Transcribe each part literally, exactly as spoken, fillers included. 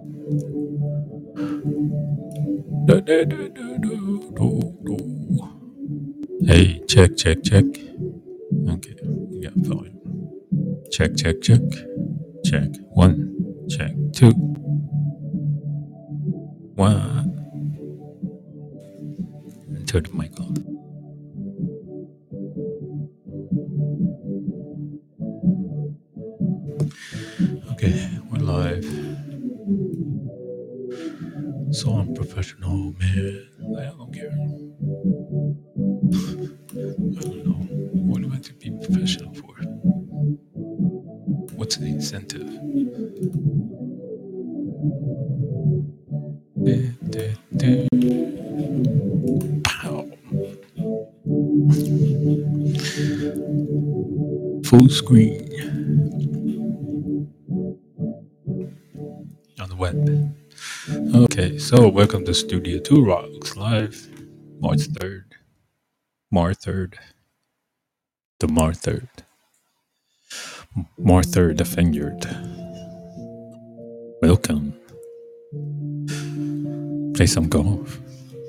Hey, check, check, check. Okay, we got volume. Check, check, check. Check. One, check, two. One. Turn the mic on. Okay, we're live. So unprofessional, man. I don't care. I don't know. What do I have to be professional for? What's the incentive? Pow. Full screen on the web. Okay, so welcome to Studio Two Rocks live, March third. March third. The March third. March third, the vineyard. Welcome. Play some golf.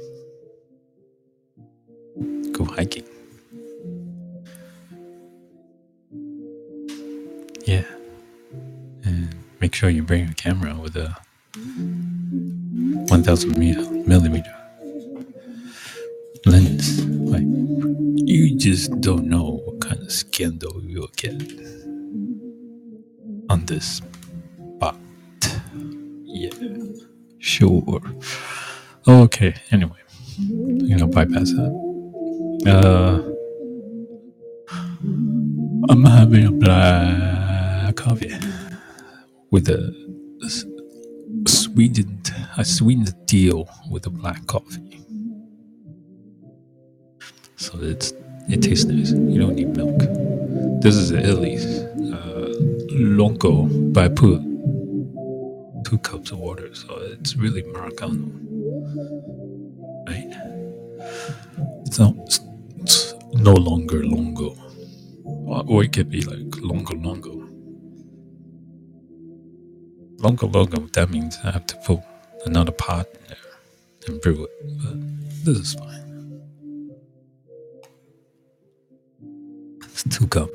Go hiking. Yeah. And make sure you bring a camera with a one thousand millimeter lens. Like, you just don't know what kind of scandal you'll get on this spot. Yeah, sure. Okay, anyway, I'm gonna bypass that. Uh, I'm having a black coffee with a, a sweetened, a sweetened deal with a black coffee. So it's it tastes nice. You don't need milk. This is Italy's uh, Longo, but I put two cups of water, so it's really Americano, right? It's not. It's, it's no longer Longo, or it could be like Longo Longo. Longo Longo. That means I have to put another pot in there and brew it. But this is fine. It's two cups.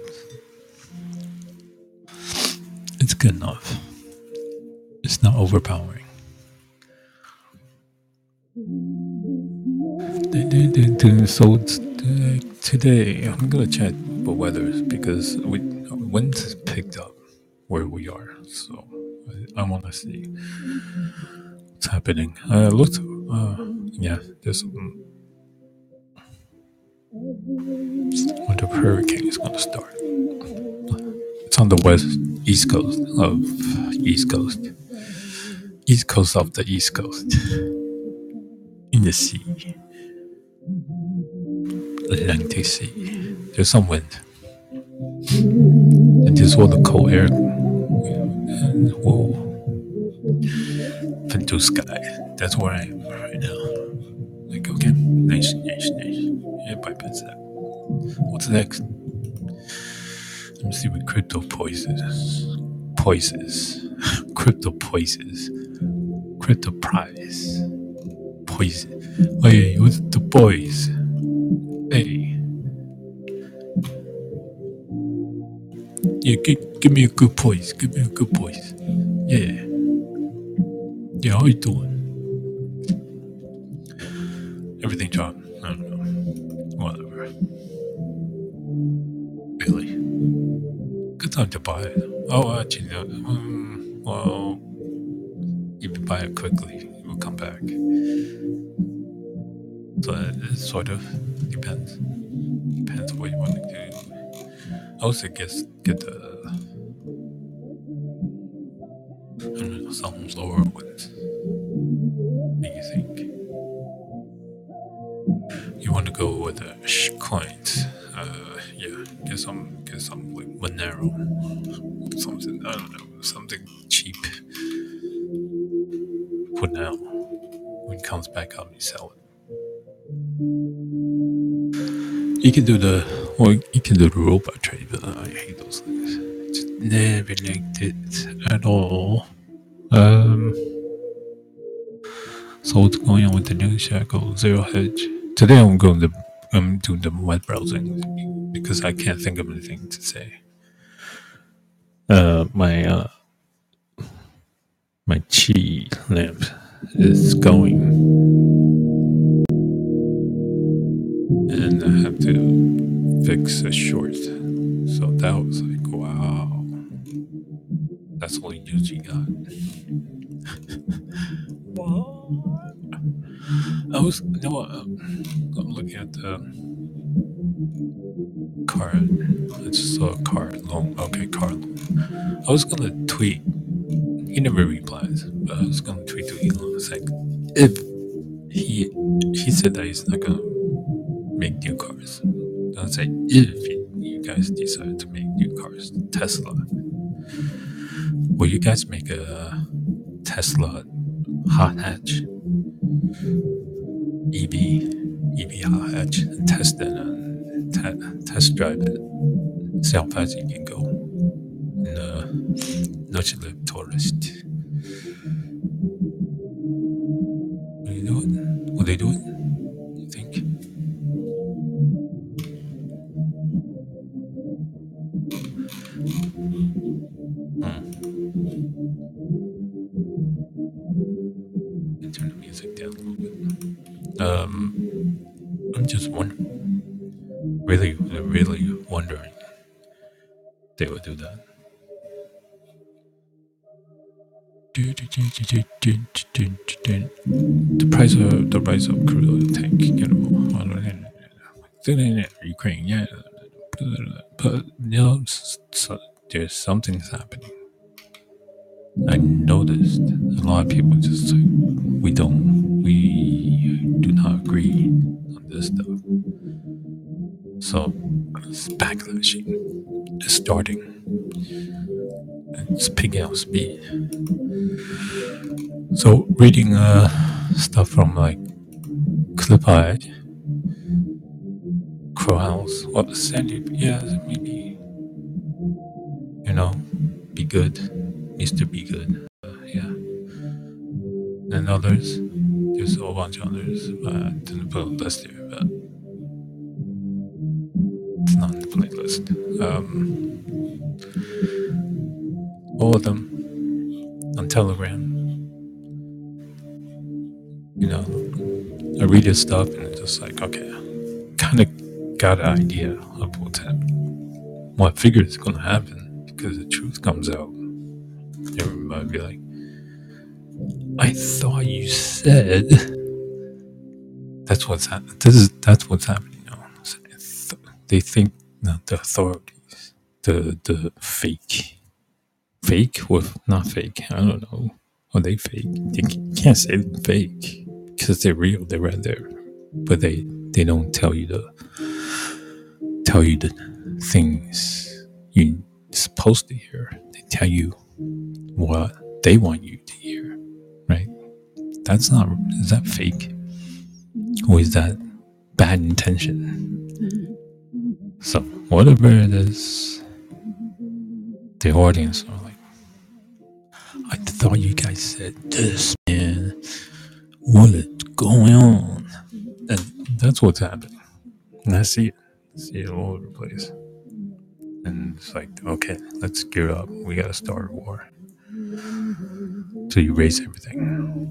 It's good enough. It's not overpowering. So today I'm gonna check the weather because we wind has picked up where we are. So I, I want to see what's happening. Uh, look, uh, yeah, there's um, when the hurricane is gonna start. It's on the west, east coast of east coast, east coast of the east coast, in the sea, Atlantic Sea. There's some wind, and there's all the cold air. And whoa, into sky. That's where I am right now. Like, okay, nice, nice, nice. Yeah, bypass that. What's next? Let me see what crypto poises. Poises. Crypto poises. Crypto prize. Poison. Hey, what's the boys? Hey. Yeah, give, give me a good poise. Give me a good poise. Yeah. Yeah, how you doing? Everything dropped. I don't know. Whatever. Really? Good time to buy it. Oh, actually, no. Um, well, if you buy it quickly, it will come back. So it sort of depends. Depends what you want to do. I also guess get the I don't know, some lower ones. What do you think? You want to go with the sh coins? Uh, yeah, get some, get some like Monero, something. I don't know, something cheap for now. When it comes back up, you sell it. You can do the, or you can do the robot trade, but I hate those things. Just never liked it at all. Um, So what's going on with the news shackle? Zero hedge. Today I'm going to I'm doing the web browsing because I can't think of anything to say. Uh, my uh, my chi lamp is going, and I have to fix a short. So that was like, wow, that's all the news you got. What? I was no, uh, I'm looking at the card. I just saw a card loan. Okay, card loan. I was gonna tweet. He never replies, but I was gonna tweet to Elon. It's like if he he said that he's not gonna make new cars. I was say if you guys decide to make new cars, Tesla, will you guys make a Tesla hot hatch, E V, E V hot hatch, and test it and te- test drive it, see how fast you can go. And uh, not live tourist. Will you do it? Will they do it? You think? Hmm. Turn the music down a little bit. Um, I'm just wondering, really, really wondering they would do that. The price of the price of crude oil tank, you know, Ukraine, yeah, but you know, so there's something's happening. I noticed a lot of people just like we don't, we do not agree on this stuff. So it's backlashing is starting. It's picking up speed. So reading uh, stuff from like Clipeye, Crow House, what Sandy, yeah, maybe, you know, Be Good, Mister Be Good, uh, yeah, and others. There's a whole bunch of others, but I didn't put a list here, but it's not in the playlist. Um, all of them on Telegram. You know, I read his stuff and it's just like, okay, kind of got an idea of what's happening. Well, I figured it's going to happen because the truth comes out. Everybody be like, I thought you said that's what's happening. This is that's what's happening. You know, they think no, the authorities, the the fake, fake or not fake. I don't know. Are they fake? They can't say they're fake because they're real. They're right there, but they they don't tell you the tell you the things you're supposed to hear. They tell you what they want you to hear, right? That's not, is that fake? Or is that bad intention? So, whatever it is, the audience are like, I thought you guys said this, man. What is going on? And that's what's happening. And I see it. I see it all over the place. And it's like, okay, let's gear up. We gotta start a war. To erase everything.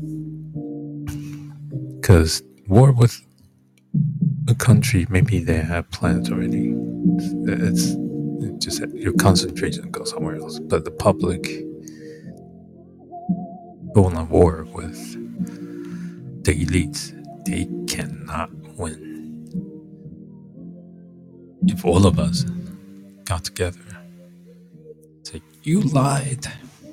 Because war with a country, maybe they have plans already. It's, it's just your concentration goes somewhere else. But the public going on war with the elites, they cannot win. If all of us got together, say, you lied.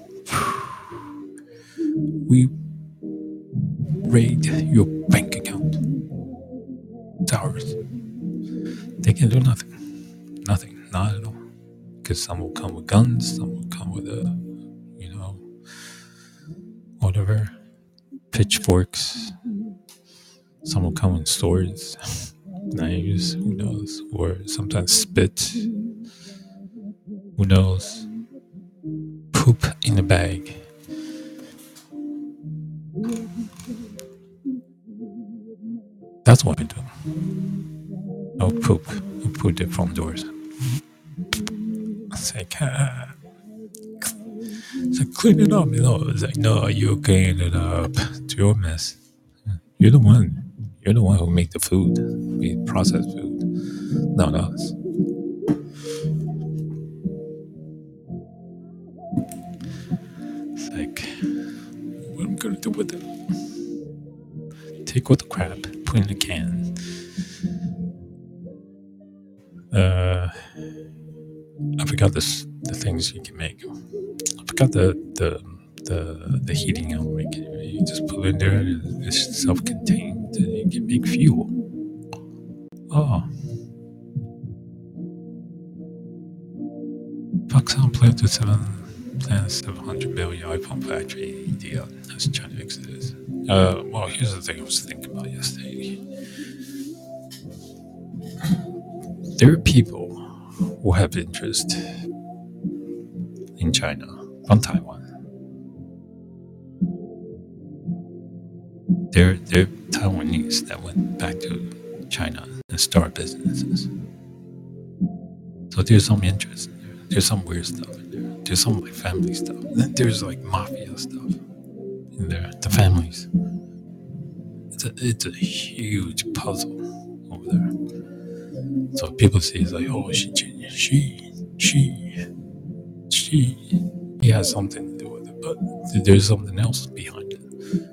We raid your bank account. It's ours. They can do nothing. Nothing. Not at all. Because some will come with guns, some will come with a, you know, whatever, pitchforks. Some will come with swords, knives, who knows, or sometimes spit. Who knows? Poop in a bag. toward their front doors. It's like, ah, it's like, clean it up. You know, it's like, no, you clean it up. It's your mess. You're the one. You're the one who make the food. We process food, not us. It's like, what am I gonna do with it? Take all the crap, put in a can. Uh, I forgot this, the things you can make. I forgot the the the, the heating element. You just put it in there. It's self-contained. And you can make fuel. Oh, Foxconn plans to seven plans seven hundred million iPhone factory deal. That's China exodus. Uh, well, here's the thing I was thinking about yesterday. There are people who have interest in China from Taiwan. There, there are Taiwanese that went back to China and started businesses. So there's some interest in there. There's some weird stuff in there. There's some like family stuff. Then there's like mafia stuff in there. The families. It's a, it's a huge puzzle over there. So people see it's like, oh, she, she, she, she. He has something to do with it, but there's something else behind it.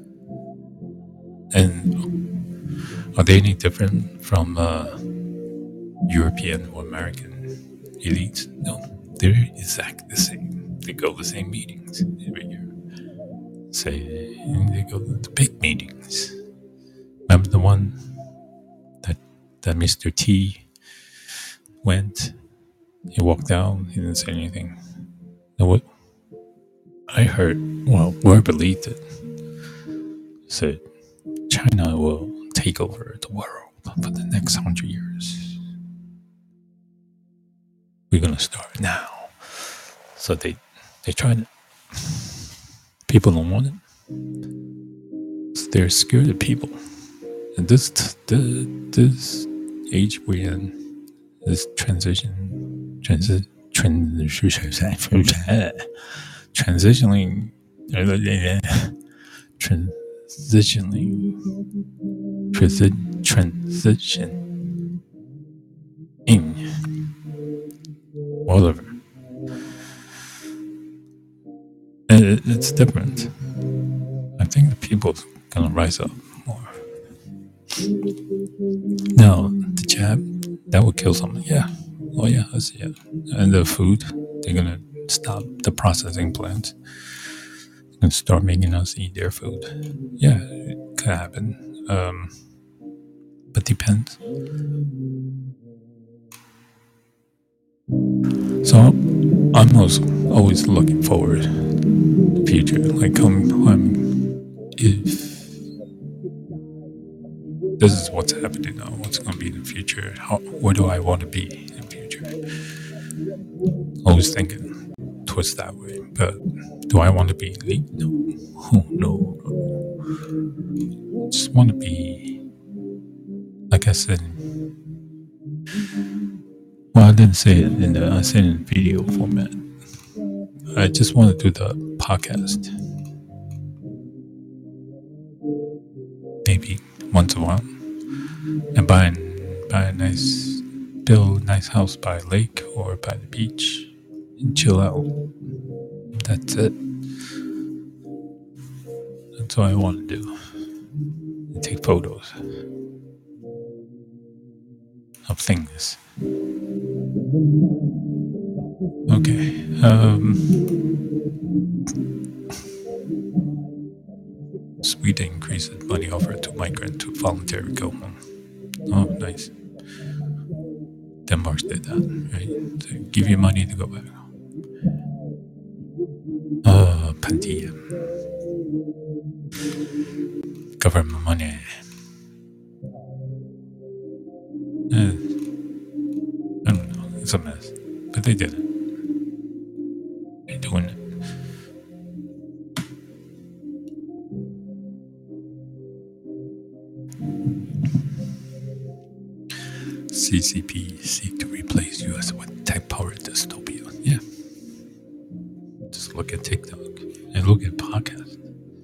And are they any different from uh, European or American elites? No, they're exactly the same. They go to the same meetings every year. Say they go to the big meetings. Remember the one that that Mister T went? He walked out. He didn't say anything. Now what I heard, well, whoever believed it, said China will take over the world for the next hundred years. We're gonna start now. So they they tried it. People don't want it. So they're scared of people. And this the this age we're in, this transition transi transitioning transitioning transi transition in whatever. And it, it's different. I think the people's gonna rise up more. Now, the jab, that would kill someone. Yeah. Oh, yeah, I see it. And the food, they're gonna stop the processing plants and start making us eat their food. Yeah, it could happen. Um, but depends. So I'm also always looking forward to the future. Like, um, um, if this is what's happening now, what's going to be in the future, how, where do I want to be in the future? Always thinking towards that way. But do I want to be elite? No. Oh, no, no. I just want to be, like I said, well, I didn't say it in the, I said it in video format. I just want to do the podcast. Maybe once a while. And buy, buy a nice, build a nice house by a lake or by the beach and chill out. That's it. That's what I want to do. And take photos of things. Okay. Um, Sweden increases money offered to migrant to voluntarily go home. Oh, nice. Denmark did that, right? So give you money to go back. Uh, Pandia. Government money. Uh, I don't know. It's a mess. But they did it. They're doing it. C C P seek to replace U S with tech-powered dystopia. Yeah. Just look at TikTok and look at podcasts.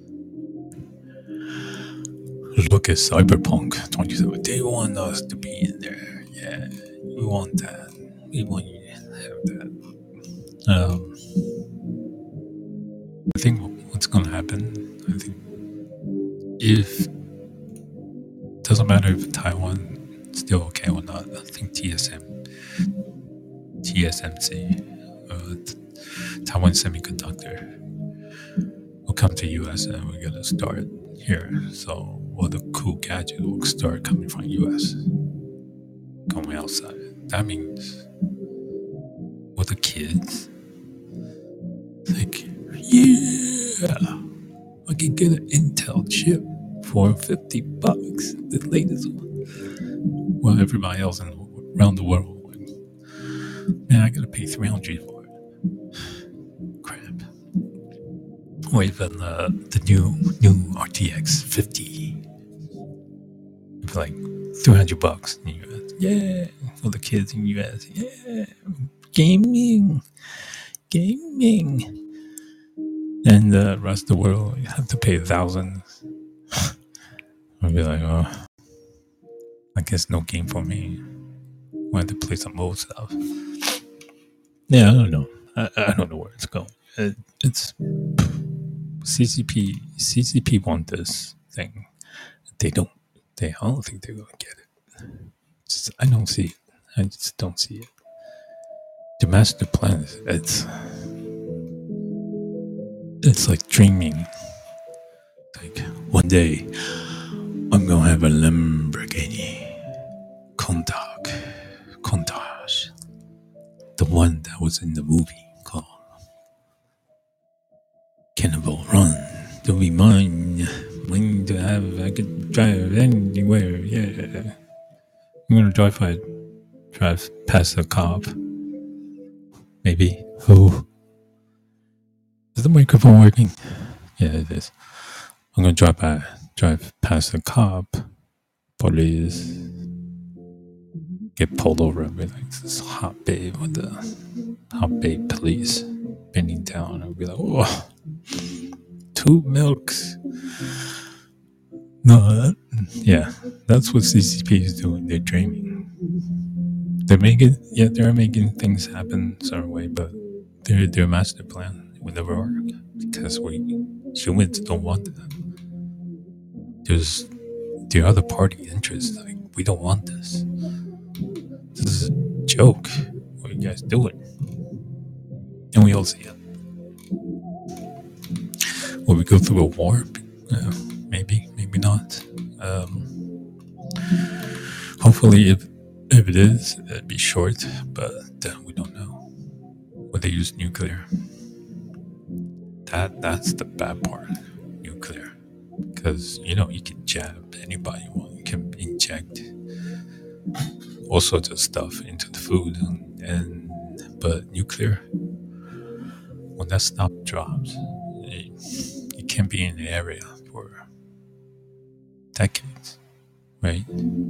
Look at Cyberpunk twenty seven. They want us to be in there. Yeah, we want that. We want you to have that. Um, I think what's going to happen, I think if, doesn't matter if Taiwan is still okay or not, I think T S M, T S M C, uh, Taiwan Semiconductor, will come to U S and we're going to start here. So all the cool gadgets will start coming from U S, going outside. That means all the kids, like, yeah, I can get an Intel chip for fifty bucks, the latest one. Well, everybody else in, around the world, like, man, I gotta pay three hundred for it. Crap. Or even uh, the new new R T X fifty for like three hundred bucks in the U S. Yeah, for the kids in the U S. Yeah, gaming, gaming. And the rest of the world, you have to pay thousands. I'll be like, oh, I guess no game for me. I have to play some old stuff. Yeah, I don't know. I, I don't know where it's going. It, it's C C P. C C P want this thing. They don't. They. I don't think they're gonna get it. Just, I don't see it. I just don't see it. The master plan is it's. It's like dreaming. Like one day, I'm gonna have a Lamborghini Countach, Countach, the one that was in the movie called Cannibal Run. To be mine, when to have, I could drive anywhere. Yeah, I'm gonna drive. I drive past a cop. Maybe. Oh, is the microphone working? Yeah, it is. I'm gonna drive by, drive past a cop. Police. Get pulled over with like this hot babe with the hot babe police bending down. I'll be like, oh, two milks. No, that, yeah, that's what C C P is doing. They're dreaming. They're making, yeah, they're making things happen a certain way, but their their master plan will never work because we humans don't want that. There's the other party interest. Like, we don't want this. This is a joke. What are you guys doing? And we all see it. Will we go through a war? Uh, maybe, maybe not. Um, hopefully, if if it is, it'd be short, but uh, we don't know. Will they use nuclear? That that's the bad part. Nuclear, because you know you can jab anybody you want. You can inject all sorts of stuff into the food, and, and but nuclear, when that stuff drops, it, it can't be in the area for decades, right?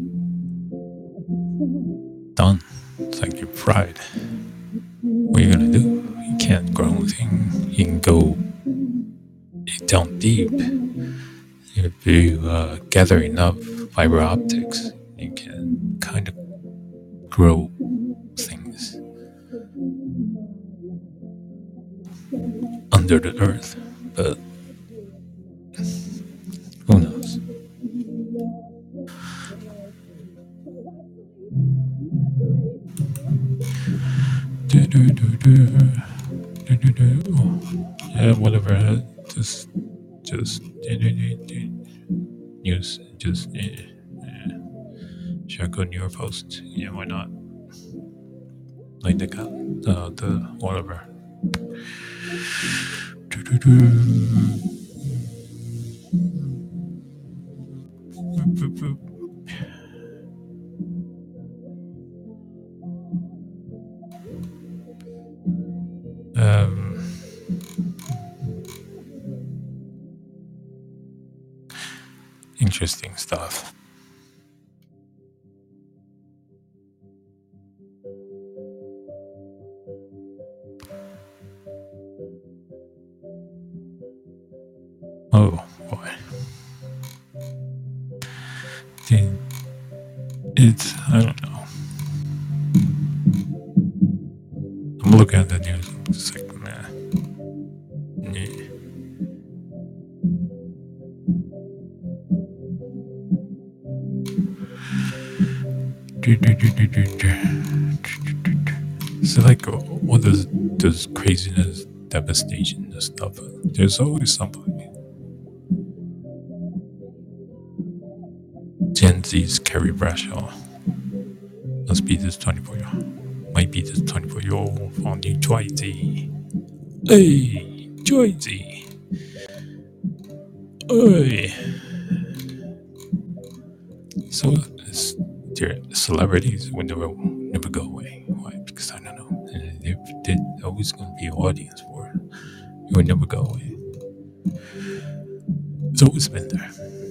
Done. It's like you're fried. What are you gonna do? You can't grow anything. You can go down deep. If you uh, gather enough fiber optics, you can kind of grow things under the earth, but who knows? Do, do, do, do. Do, do, do. Oh, yeah, whatever. Just, just do, do, do, do. News. Just uh, uh, should I go New York Post? Yeah, why not? Like they got uh, the whatever. Do, do, do. Boop, boop, boop. Um, interesting stuff. then it's, I don't know. I'm looking at the news. I'm just like, man. Yeah. So like all those those craziness, devastation and stuff. There's always somebody. Gen Z's Carrie Bradshaw must be this twenty-four year old. Might be this twenty-four year old from New Jersey. Hey, Jersey. Hey. So it's, their celebrities will never never go away. Why? Because I don't know. They're, they're always going to be an audience for it. It will never go away. It's always been there.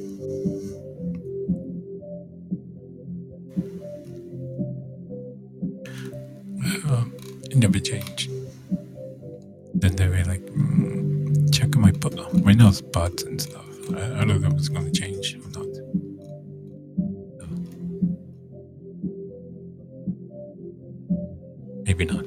Um, it never changed. Then they were like, mm, check my butt. Right now it's butts and stuff. I, I don't know if it's going to change or not. Maybe not.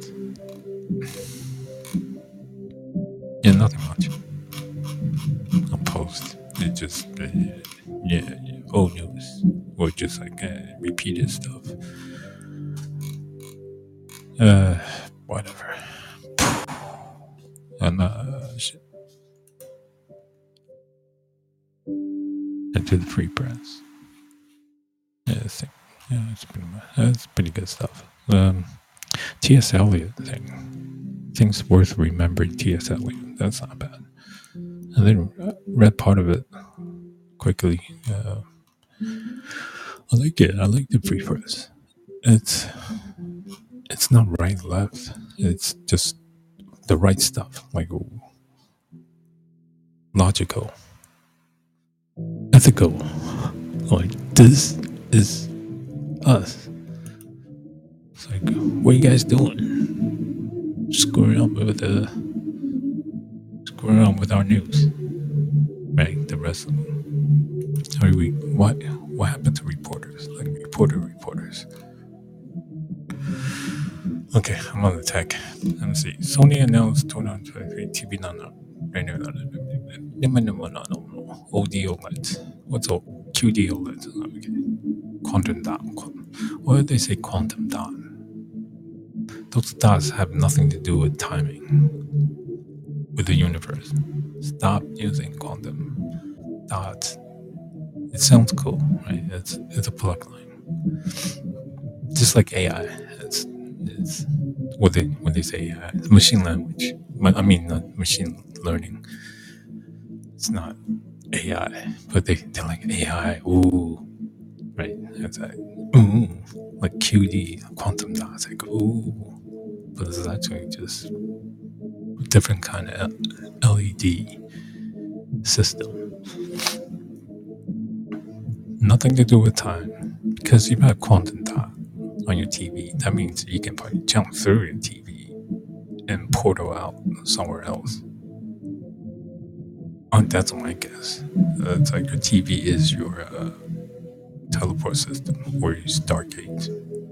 Yeah, nothing much. A post. It just, uh, yeah, yeah, old news. Or just like uh, repeated stuff. Uh, whatever. And uh, shit. Into the free press. Yeah, I think, yeah, it's pretty much, that's pretty good stuff. Um, T S. Eliot thing. Things worth remembering. T S. Eliot. That's not bad. And then uh, read part of it quickly. Uh, I like it. I like the free press. It's it's not right left. It's just the right stuff, like logical, ethical. Like this is us. It's like, what are you guys doing? Screwing up with the screwing up with our news, right? The rest of them. How do we? What? What happened to reporters? Like reporter reporters. Okay, I'm on the tech. Let me see. Sony announced twenty twenty-three T V nano. O D OLED. What's a Q D OLED? Okay. Quantum dot. Why did they say quantum dot? Those dots have nothing to do with timing, with the universe. Stop using quantum dots. It sounds cool, right? It's it's a plug line. Just like A I. It's it's what they when they say A I, it's machine language. I mean not machine learning. It's not A I, but they they're like A I. Ooh, right? It's like ooh, like Q D, quantum dots. Like ooh, but it's actually just a different kind of L E D system. Nothing to do with time, because you've got quantum dot on your T V. That means you can probably jump through your T V and portal out somewhere else. Oh, that's my guess. Uh, it's like your T V is your uh, teleport system or your Stargate.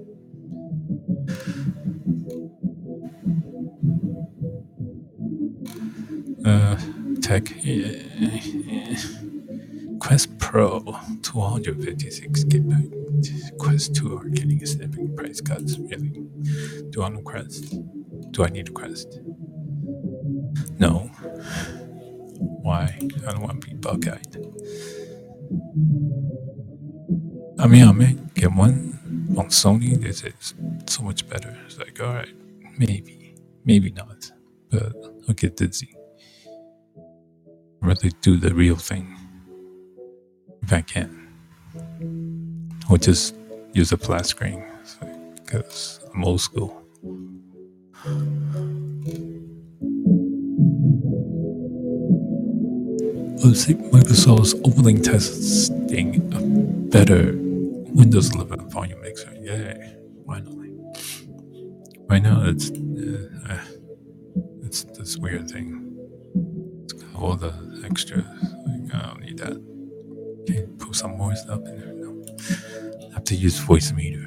Uh, tech. Yeah, yeah. Quest Pro, two hundred fifty-six gigabyte. Quest two are getting significant price cuts. Really? Do I need a Quest? Do I need a Quest? No. Why? I don't want to be bug-eyed. I mean, I may get one on Sony. This is so much better. It's like, all right, maybe, maybe not, but I'll get dizzy. I'd rather do the real thing if I can, or just use a flat screen because I'm old school. Let's see, Microsoft's opening testing a better Windows eleven volume mixer. Yay! Why not? Right now, it's uh, it's this weird thing. It's got all the extras. Like, I don't need that. Okay, put some more stuff in there. No. have to use Voicemeeter.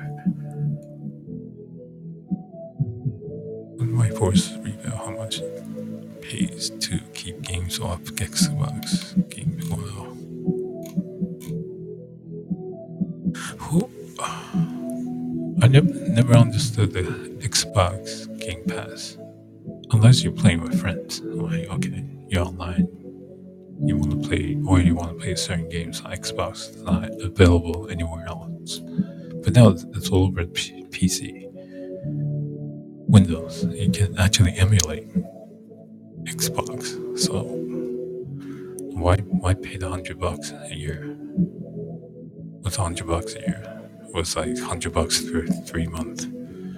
My force review how much it pays to keep games off Xbox Game Wow. Who? I never never understood the Xbox Game Pass. Unless you're playing with friends. Like, okay, you're online. You want to play, or you want to play certain games on Xbox. It's not available anywhere else. But now it's, it's all over P- PC. Windows. You can actually emulate Xbox. So why why pay the hundred bucks a year? What's hundred bucks a year? It was like hundred bucks for three months.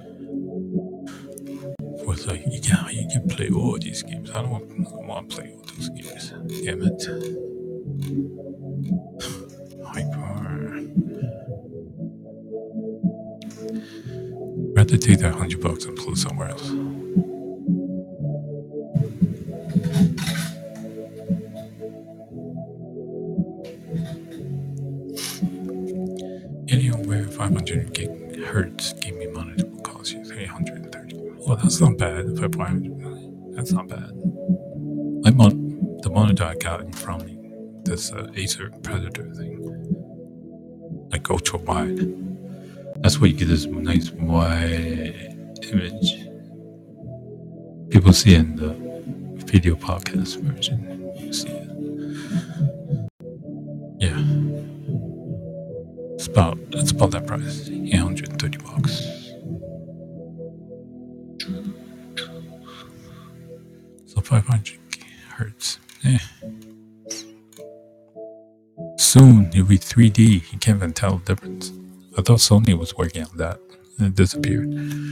It was like, yeah, you can play all these games. I don't want, I don't want to play all those games. Damn it. Hyper. Rather take that hundred bucks and pull it somewhere else. Anywhere five hundred gig hertz gaming monitor will cost you three hundred thirty. Well, that's not bad. For five hundred, that's not bad. My mon- the monitor I got from this uh, Acer Predator thing, like ultra wide. That's where you get this nice wide image. People see it in the video podcast version. You see it. Yeah. It's about it's about that price. eight hundred thirty bucks. So five hundred hertz. Eh. Soon it'll be three D. You can't even tell the difference. I thought Sony was working on that. And it disappeared.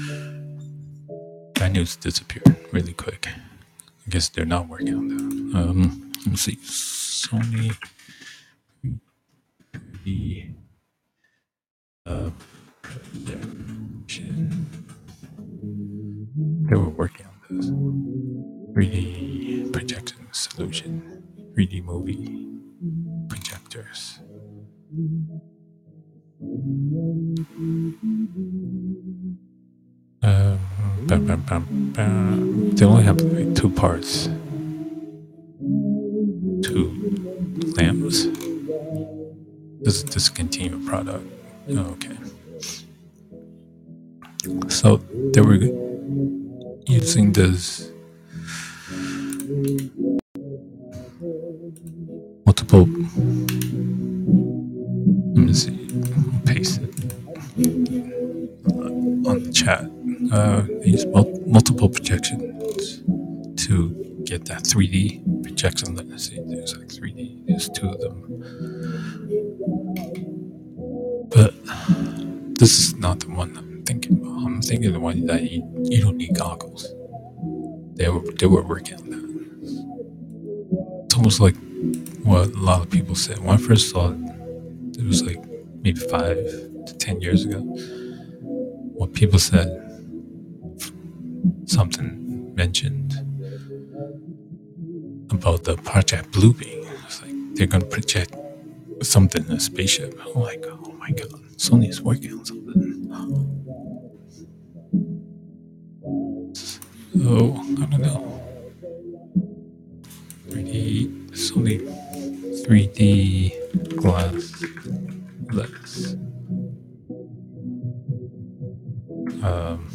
That news disappeared really quick. I guess they're not working on that. Um, let me see. Sony the uh, they were working on this three D projection solution, three D movie projectors. Um, bam, bam, bam, bam. They only have like two parts, two lamps. This is a discontinued product. Oh, okay. So they were using this multiple. Let me see. Paste it on the chat. Uh, they use mul- multiple projections to get that three D projection. Let me see. There's like three D. There's two of them. But this is not the one I'm thinking about. I'm thinking the one that you, you don't need goggles. They were they were working on that. It's almost like what a lot of people said. When I first saw it, it was like maybe five to ten years ago. What people said, something mentioned about the Project Bluebeam. It's like they're gonna project something in a spaceship. I'm like, oh my god, Sony's working on something. So I don't know. three D Sony three D glass lens. Um,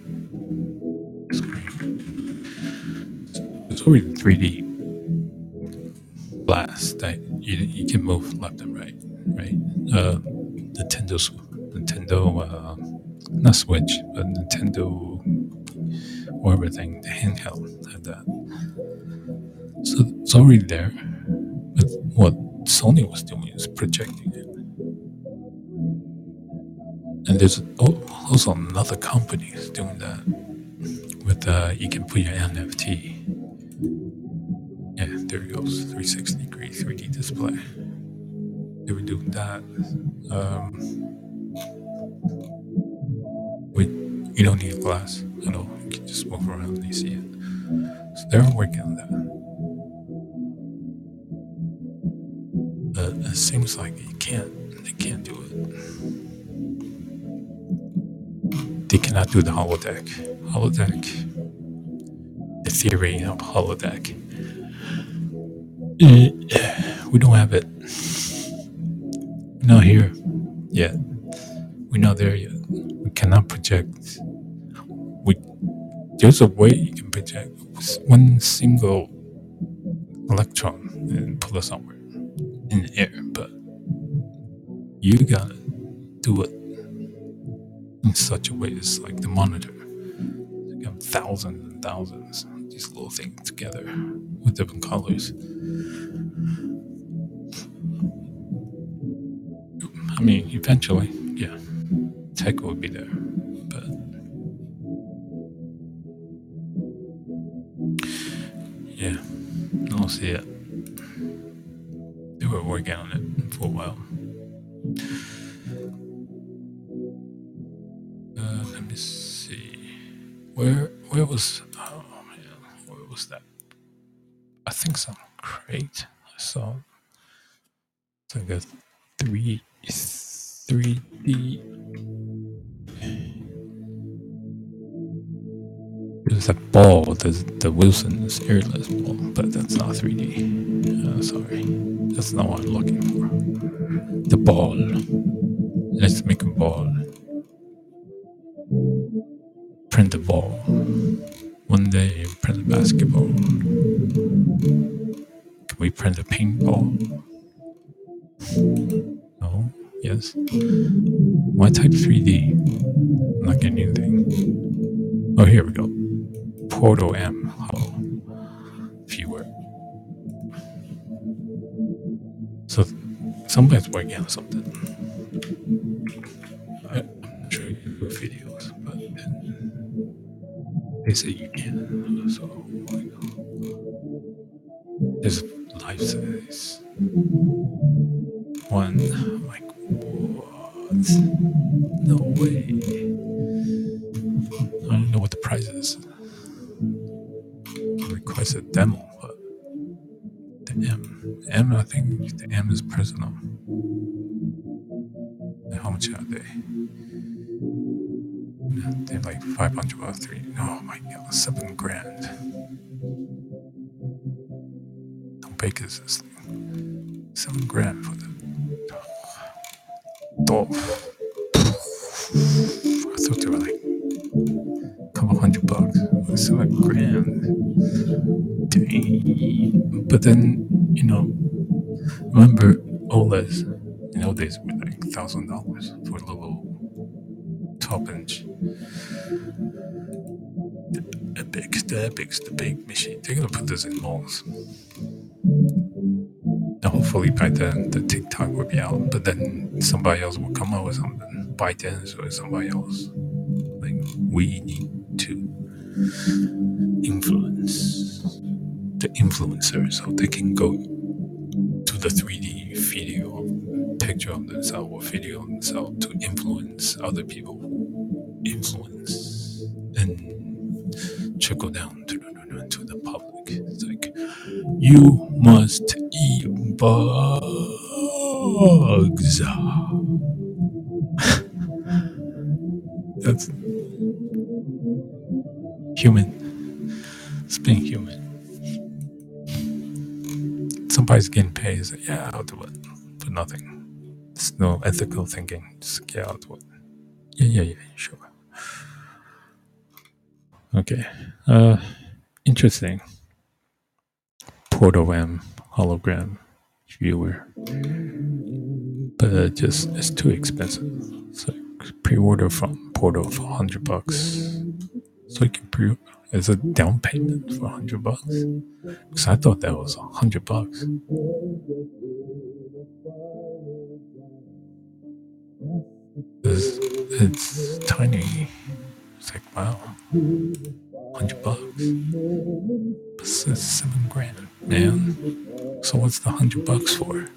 it's already three D glass that you you can move left and right, right? Uh, Nintendo, Nintendo, uh, not Switch, but Nintendo, whatever thing, the handheld had that. So it's already there. But what Sony was doing is projecting it. And there's also another company is doing that with uh, you can put your N F T. Yeah, there it goes, three sixty degree three D display. They were doing that. Um, with you don't need a glass at all. You can just move around and you see it. So they're working on that. Uh, it seems like you can't. They can't do it. they cannot do the holodeck. Holodeck, the theory of holodeck. Uh, we don't have it. We're not here yet. We're not there yet. We cannot project. We there's a way you can project one single electron and pull it somewhere in the air, but you gotta do it in such a way it's like the monitor. You have thousands and thousands of these little things together with different colors. I mean, eventually, yeah, tech will be there, but yeah, I don't see it. They were working on it for a while. Uh, let me see. Where where was oh man, where was that? I think some crate. I saw it's like a three three D. There's a ball. There's the Wilson's airless ball, but that's not three D. Uh, sorry, that's not what I'm looking for. The ball. Let's make a ball. Print the ball. One day, print a basketball. Can we print a paintball? No? Yes? Why type three D? I'm not getting anything. Oh, here we go. Portal M. Hello. Viewer. So, somebody's working on something. I'm sure you can do videos, but they say you can. So, there's life size. One, I'm like, what? No way. I don't know what the price is. I request a demo, but the M, M, I think the M is personal. And how much are they? They're like five hundred bucks, three. Oh my god, seven grand. How big is this thing? Seven grand for the dog. I thought they were like a couple hundred bucks. Seven grand. Dang. But then, you know, remember OLEDs in old days were like a thousand dollars for a little twelve inch. The Epics, the Epics, the big machine. They're gonna put this in malls. And hopefully by then the TikTok will be out, but then somebody else will come out with something. ByteDance or somebody else. Like, we need to influence the influencers so they can go to the three D video picture of themselves or video of themselves to influence other people who influence and trickle down to, to the public. It's like, you must eat bugs. That's human. It's being human. Somebody's getting paid. It's like, yeah, I'll do it for nothing. There's no ethical thinking. Just yeah, I'll do it. Yeah, yeah, yeah, sure. Okay. Uh, interesting. Portal M hologram viewer, but uh, just it's too expensive. So pre-order from Portal for hundred bucks. So you can pre as a down payment for hundred bucks. Because I thought that was a hundred bucks. It's, it's tiny. It's like, wow, hundred bucks. But it's seven grand, man. So what's the hundred bucks for?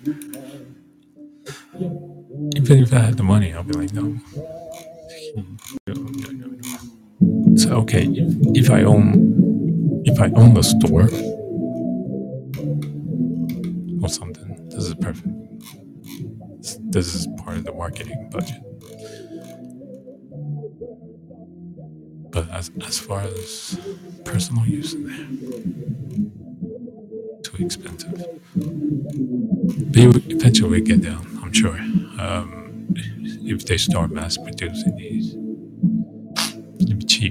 Even if I had the money, I'll be like, no. No, no, no, no. So okay, if, if I own, if I own a store or something, this is perfect. This is part of the marketing budget. But as as far as personal use, too expensive. But you, eventually we get down, I'm sure. Um, if they start mass producing these, it'll be cheap.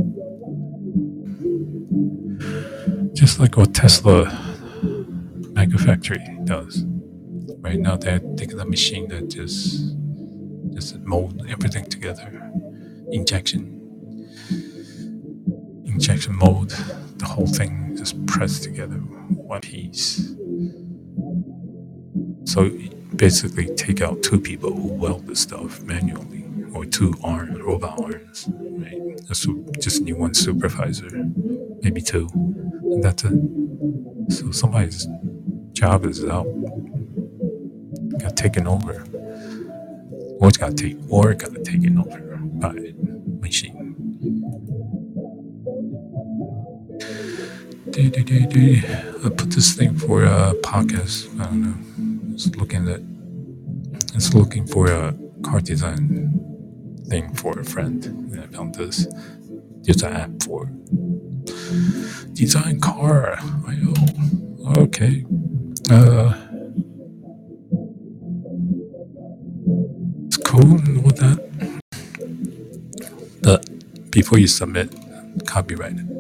Just like what Tesla Megafactory does. Right now they're taking a machine that just just mold everything together. Injection injection mold, the whole thing just pressed together, one piece. So basically take out two people who weld the stuff manually, or two arms, robot arms, right? So just need one supervisor, maybe two, and that's it. So somebody's job is out, got taken over, or it's got take, or got taken over by a machine. I put this thing for a podcast. I don't know. It's looking at. It's looking for a car design thing for a friend. And I found this. There's an app for design car. I oh, okay. Uh, it's cool and all that. But before you submit, copyright it.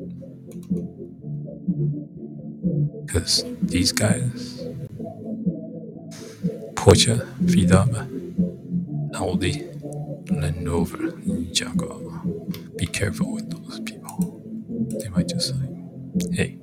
Because these guys, Porsche, Fiat, Audi, Land Rover, Jaguar, be careful with those people. They might just say, hey,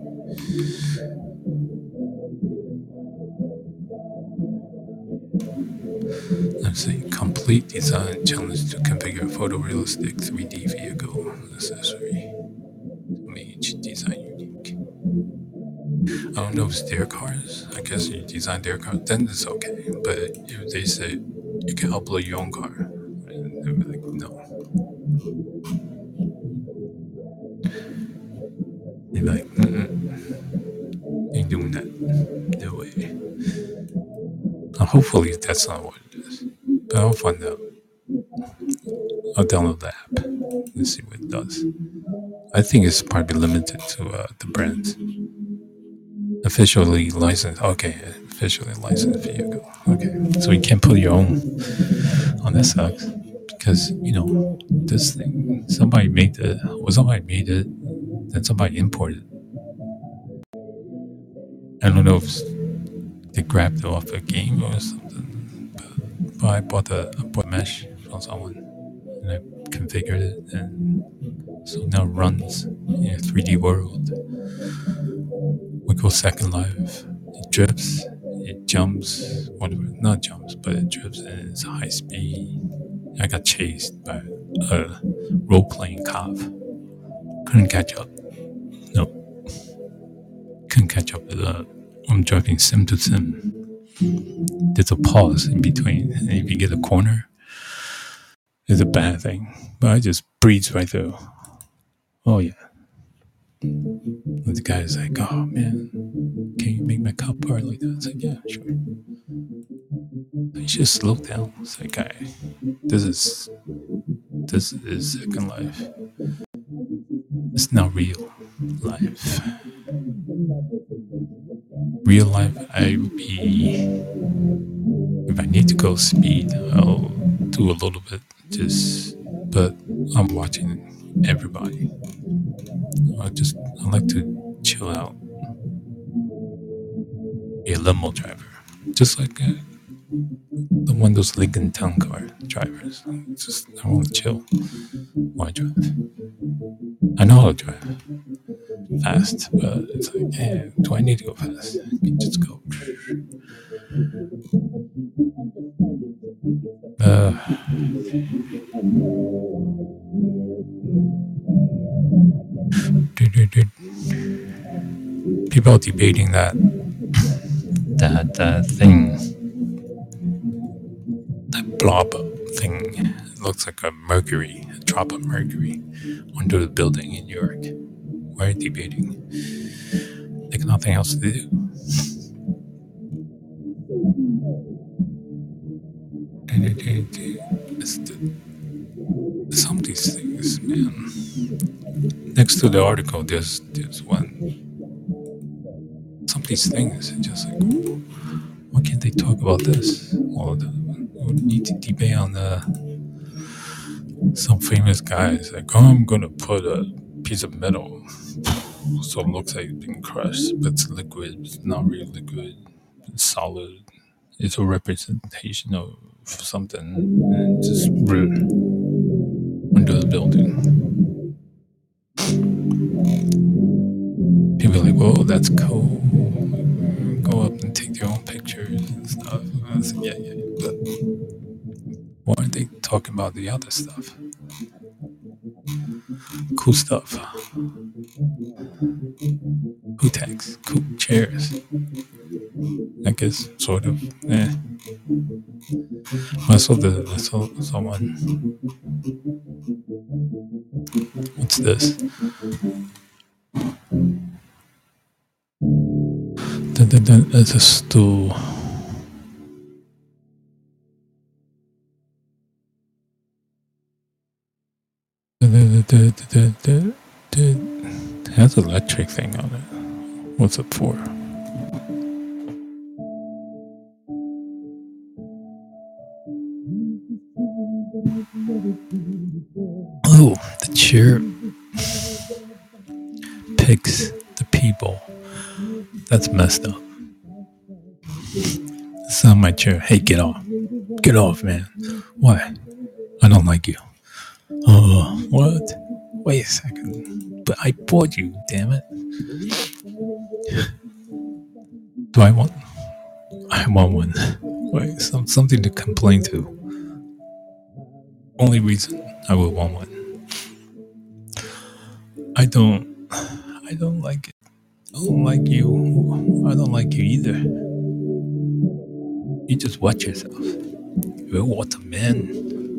let's see, complete design challenge to configure photorealistic three D vehicle accessory to make each design unique. I don't know if it's their cars. I guess you design their car, then it's okay. But if they say you can upload your own car, and they'll be like, no. They'd be like, mm-mm, ain't doing that. No way. Uh, hopefully that's not what it is. But I'll find out. I'll download the app and see what it does. I think it's probably limited to uh, the brands. Officially licensed. Okay, officially licensed vehicle. Okay, so you can't put your own. Oh, that sucks. Because, you know, this thing, somebody made it, or somebody made it, then somebody imported it. I don't know if they grabbed it off a game or something, but, but I bought a, I bought a mesh from someone, and I configured it, and so now it runs in a three D world. We go Second Life. It drifts, it jumps, whatever, not jumps, but it drifts, and it's high speed. I got chased by a role-playing cop. Couldn't catch up. No. Couldn't catch up with uh, I'm driving sim to sim. There's a pause in between, and if you get a corner, it's a bad thing. But I just breeze right through. Oh yeah. And the guy's like, oh man, can you make my car part like that? It's like, yeah, sure. You should slow down. It's like, guy, this is this is Second Life. It's not real life. Real life, I be if I need to go speed, I'll do a little bit. Just, but I'm watching everybody. I just I like to chill out. Be a limo driver, just like uh, the one of those Lincoln Town Car drivers. It's just I want to chill while I drive. I know how to drive fast, but it's like, hey, do I need to go fast? I can just go. Uh, people are debating that that uh, thing, that blob thing. It looks like a mercury, a drop of mercury under the building in New York. Why are they debating? They got nothing else to do. It's the, Some of these things, man. Next to the article, there's there's one. Some of these things, are just like, why can't they talk about this? Or the, we need to debate on the some famous guys like, oh, I'm gonna put a piece of metal so it looks like it's been crushed, but it's liquid. It's not really liquid. It's solid. It's a representation of something, and just rude under the building. People are like, whoa, that's cool. Go up and take their own pictures and stuff. And I was like, yeah, yeah, but why aren't they talking about the other stuff? Cool stuff. Cool tags, cool chairs. I guess, sort of. Eh. I saw the, I saw someone. What's this? Then, then, then there's a stool. It has an electric thing on it. What's it for? Oh, the chair picks the people. That's messed up. It's not my chair. Hey, get off. Get off, man. Why? I don't like you. Oh, what? Wait a second. But I bought you, damn it. Do I want? I want one. Wait, some, something to complain to. Only reason I would want one. I don't. I don't like it. I don't like you. I don't like you either. You just watch yourself. You're what a man.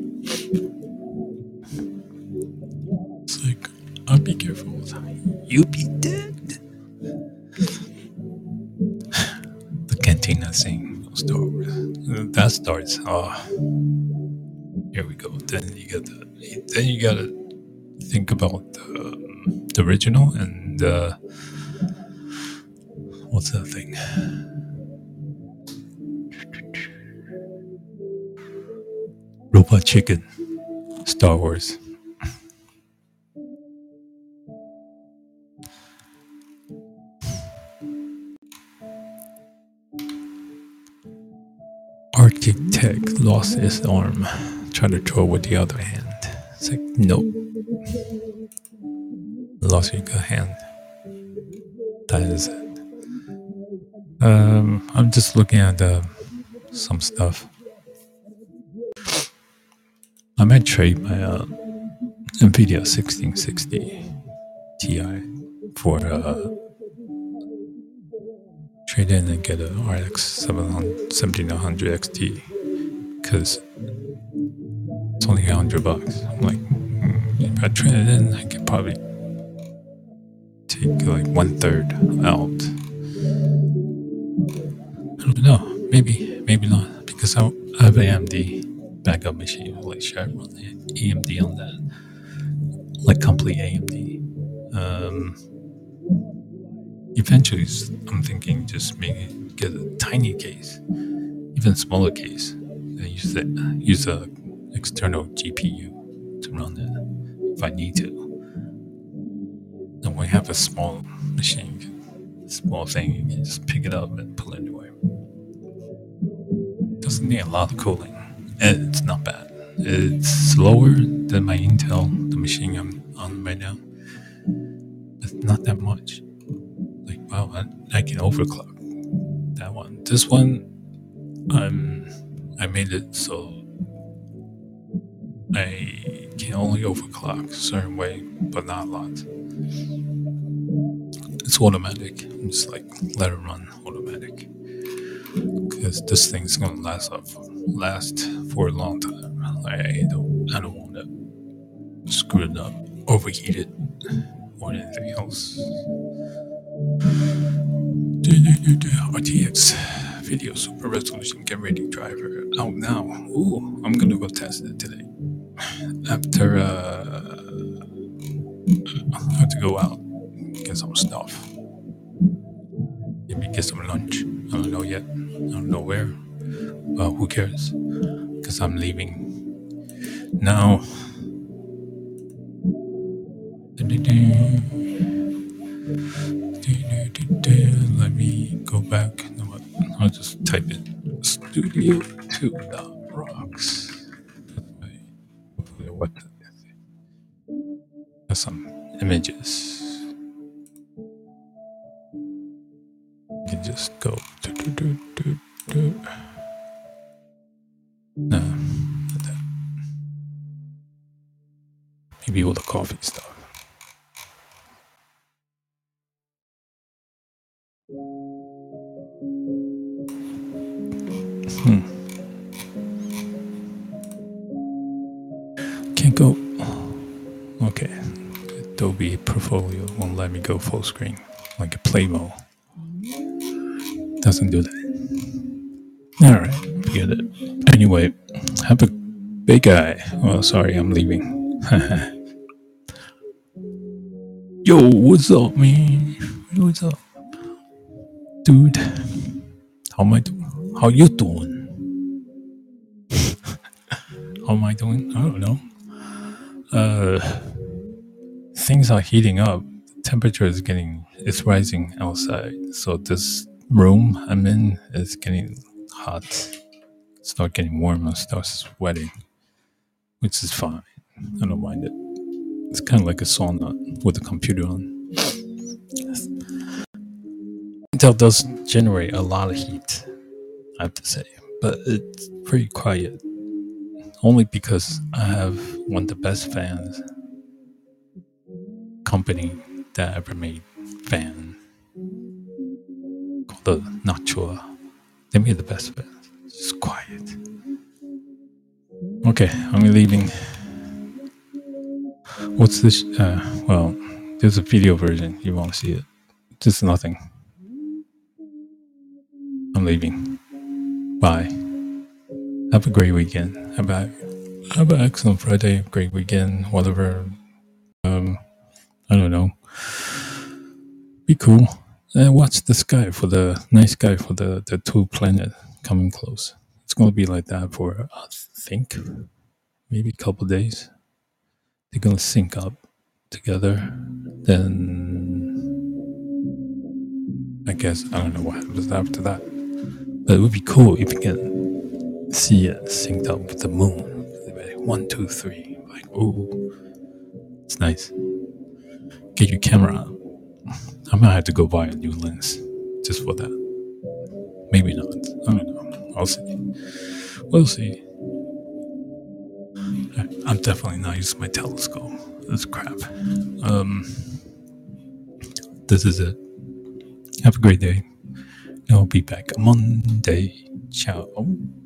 It's like, I'll be careful. You'll be dead. The cantina scene of Star Wars. That starts. Oh, here we go. Then you got the. Then you gotta think about the, the original and uh, what's that thing? Robot Chicken. Star Wars. Architect lost his arm. Tried to draw with the other hand. It's like, nope. Lost your good hand. That is it. Um, I'm just looking at uh, some stuff. I might trade my uh, NVIDIA sixteen sixty Ti for uh, trade in and get an R X seventeen hundred X T because it's only a hundred bucks. I'm like, mm, if I trade it in, I could probably take like one third out. I don't know. Maybe, maybe not because I have A M D backup machine. Like, should I run A M D on that? Like complete A M D. Um, eventually, I'm thinking just maybe get a tiny case, even smaller case, and use the use a external G P U to run it if I need to. And when you have a small machine, small thing, you can just pick it up and pull it away. Doesn't need a lot of cooling. It's not bad. It's slower than my Intel, the machine I'm on right now. But not that much. Like, wow, I, I can overclock that one. This one, um, I made it so I can only overclock a certain way, but not a lot. It's automatic. I'm just like, let it run automatic. Because this thing's gonna last up, last for a long time. Like, I don't, I don't want to screw it up, overheat it, or anything else. R T X Video Super Resolution Get Ready Driver out now. Ooh, I'm gonna go test it today. after uh, I have to go out, get some stuff. Maybe get some lunch. I don't know yet. I don't know where. Well, who cares? Because I'm leaving now. Let me go back. No, what? I'll just type it. Studio two rocks. What? There's some images. You can just go. Do, do, do, do, do. No, not that. Maybe all the coffee stuff. Hmm. Can't go. Okay. Adobe Portfolio won't let me go full screen like a Playmo. Doesn't do that. Alright, forget it. Anyway, have a big guy. Oh, sorry, I'm leaving. Yo, what's up, man? What's up? Dude, how am I doing? How you doing? How am I doing? I don't know. Uh, things are heating up. Temperature is getting, it's rising outside. So this room I'm in is getting hot. Start getting warm and start sweating, which is fine. I don't mind it. It's kind of like a sauna with a computer on. Intel does generate a lot of heat, I have to say, but it's pretty quiet. Only because I have one of the best fans company that ever made fan called the Noctua. They made the best fans. It's just quiet. Okay, I'm leaving. What's this? Uh, well, there's a video version. You won't see it. Just nothing. I'm leaving. Bye. Have a great weekend. Have a have an excellent Friday. Great weekend. Whatever. Um, I don't know. Be cool. And watch the sky for the night sky for the the two planets coming close. It's gonna be like that for I think maybe a couple days. They're gonna sync up together. Then I guess I don't know what happens after that. But it would be cool if you can see it synced up with the moon. One, two, three. Like, ooh. It's nice. Get your camera out. I might have to go buy a new lens just for that. Maybe not. I don't know. I'll see. We'll see. I'm definitely not using my telescope. That's crap. Um, this is it. Have a great day. I'll be back Monday. Ciao.